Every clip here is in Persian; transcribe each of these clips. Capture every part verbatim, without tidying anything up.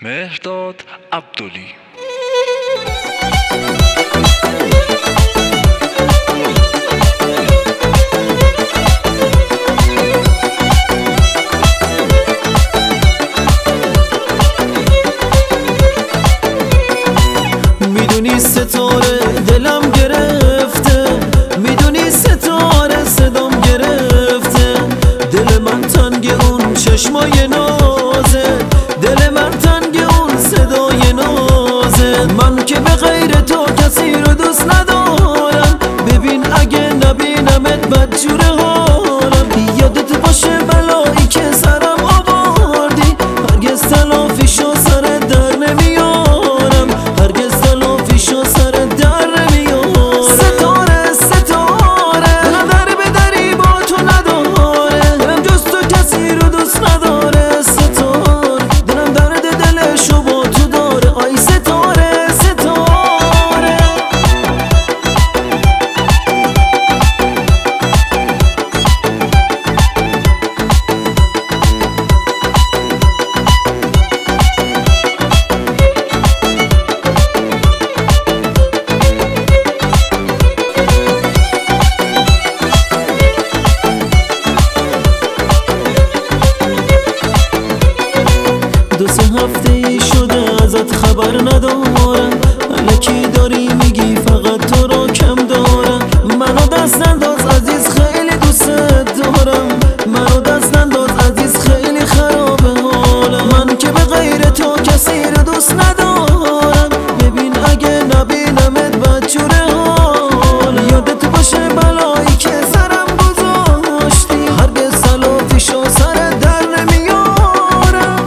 مهرداد عبدلی. میدونی ستاره دلم گرفته، میدونی ستاره صدام گرفته، دل من تنگ اون چشمای نازه، دل من تنگ اون صدای نازه. من که به غیر تو کسی رو دوست ندارم، ببین اگه نبینمت بدجوره حالم. یادت باشه بلایی که سرم آوردی، هرگز تلافیشو سر در نمیارم، هرگز تلافیشو سر در نمیارم. ستاره ستاره دلم در به دری با تو نداره، دلم جز تو کسی رو دوست نداره. ستاره دلم درد دلشو با تو داره. آی ستاره ستاره دو سه هفته ای شده ازت خبر ندارم، الکی داری میگی فقط تو را کم دارم. منو دست انداز عزیز خیلی دوست دارم، منو دست انداز عزیز خیلی خرابه حالم. من که به غیر تو کسی رو دوست ندارم، ببین اگه نبینمت بدجوره حالم. یادت باشه بلایی که سرم گذاشتی، هرگز تلافیشو سر در نمیارم.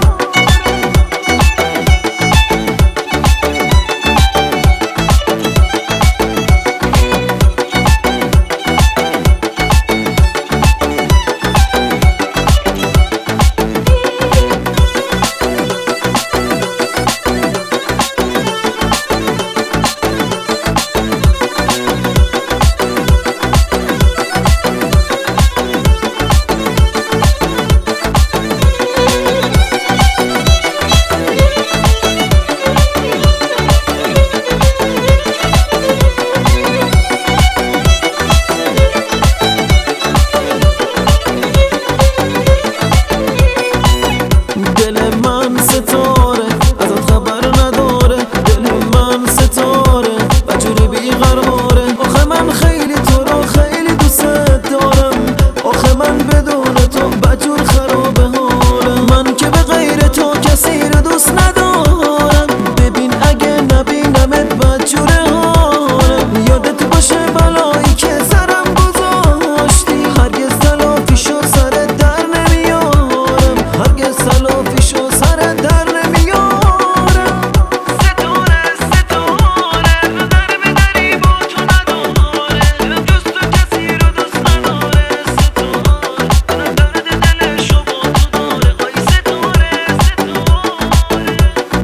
دل من ستاره ازت خبر نداره، دل من ستاره بجوری بیقراره. آخه من خیلی تو رو خیلی دوست دارم، آخه من بدون تو بجور خرابه حالم. من که به غیر تو کسی رو دوست ندارم، ببین اگه نبینمت بدجوره حالم. یادت باشه بلایی که سرم گذاشتی، هرگز تلافیشو سر در نمیارم، هرگز تلافیشو سر در نمیارم. ستاره ستاره در به دری با تو نداره، دلم جز تو کسی رو دوست نداره. ستاره دلم درد دلشو با تو داره. آی ستاره ستاره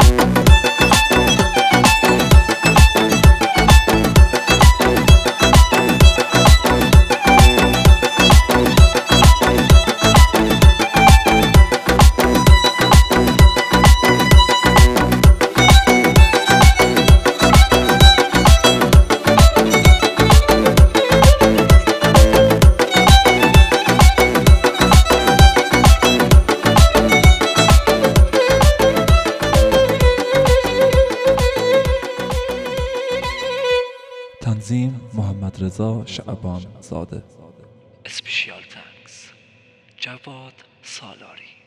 تنظیم محمد رضا شعبان زاده. اسپیشیال تانکس جواد سالاری.